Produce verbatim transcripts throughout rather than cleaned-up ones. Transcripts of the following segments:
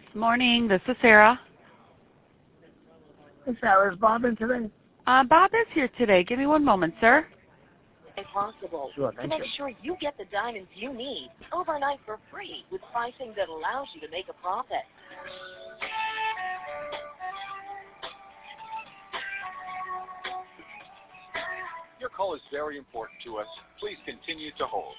Morning, this is Sarah. Hey, Sarah, is Bob in today? Uh, Bob is here today. Give me one moment, sir. If possible, Sure, to thank make you. sure you get the diamonds you need overnight for free with pricing that allows you to make a profit. Your call is very important to us. Please continue to hold.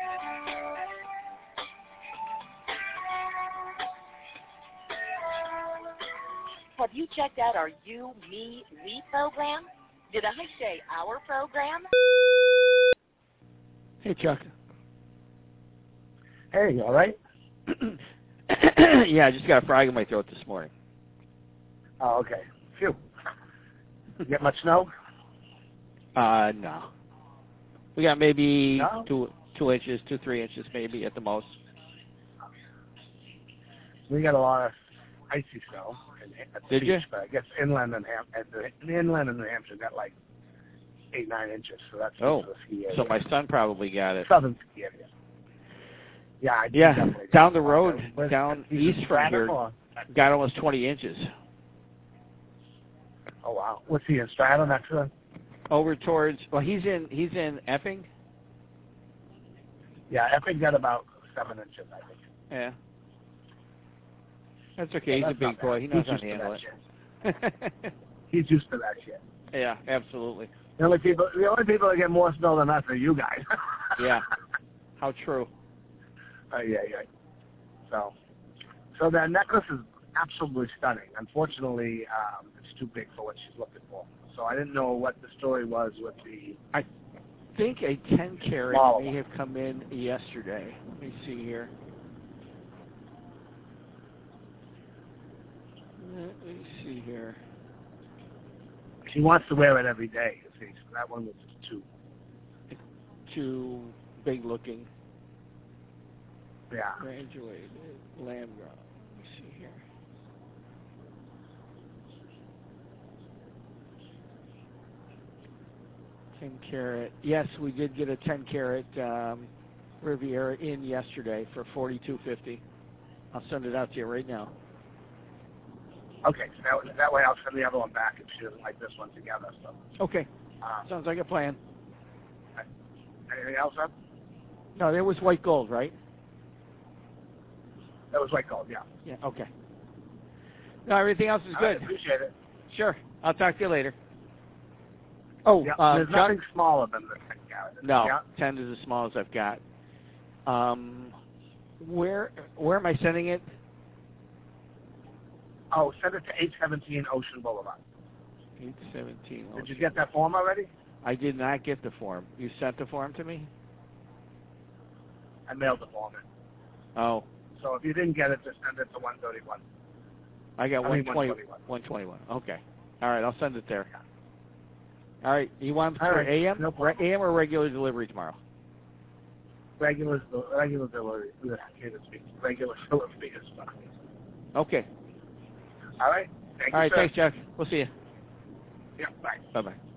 Have you checked out our You, Me, We program? Did I say our program? Hey, Chuck. Hey, you all right? Yeah, I just got a frog in my throat this morning. Oh, okay. Phew. You get much snow? Uh, no. We got maybe No? two two inches, two, three inches maybe at the most. We got a lot of icy snow in, at the Did beach, you? but I guess inland and Ham- at the, the inland in New Hampshire got like eight, nine inches, so that's Oh, just the ski area. so my son probably got it. Southern ski area. Yeah, I Yeah, definitely down the got it. road, Where's- down he's east in from Stratham here, or- got almost twenty inches. Oh, wow. What's he in Stratham, actually? Over towards, well, he's in he's in Epping. Yeah, Epic got about seven inches, I think. Yeah. That's okay. Yeah, he's that's a big not boy. bad. He knows He's how to used to handle that it. He's used to that shit. Yeah, absolutely. The only people, the only people that get more snow than us are you guys. Yeah. How true. Uh, yeah, yeah. So, so that necklace is absolutely stunning. Unfortunately, um, it's too big for what she's looking for. So I didn't know what the story was with the. I think a ten carat Wow. may have come in yesterday. Let me see here. Let me see here. She wants to wear it every day. You see, so that one was just too. Too big looking. Yeah. Graduated lamb ground. Let me see here. ten carat. Yes, we did get a ten carat um, Riviera in yesterday for forty-two fifty. I'll send it out to you right now. Okay, so that, that way I'll send the other one back if she doesn't like this one together. So. Okay. Um, Sounds like a plan. anything else, up? No, there was white gold, right? That was white gold, yeah. Yeah, okay. No, everything else is All good. right, appreciate it. Sure. I'll talk to you later. Oh, Yeah, uh, there's Chuck? nothing smaller than the ten carat. No, Yeah. ten is as small as I've got. Um, where where am I sending it? Oh, send it to eight seventeen Ocean Boulevard. eight seventeen. Did you get that form already? I did not get the form. You sent the form to me? I mailed the form in. Oh, So if you didn't get it, just send it to one thirty-one. I got I one mean, twenty, one twenty-one. one twenty-one. Okay. All right, I'll send it there. All right, you want it All for right, A M? no problem. A M or regular delivery tomorrow? Regular, regular delivery. I can't even speak. Regular delivery is fine. Okay. All right. Thank All you, right, sir. thanks, Chuck. We'll see you. Yeah, bye. Bye-bye.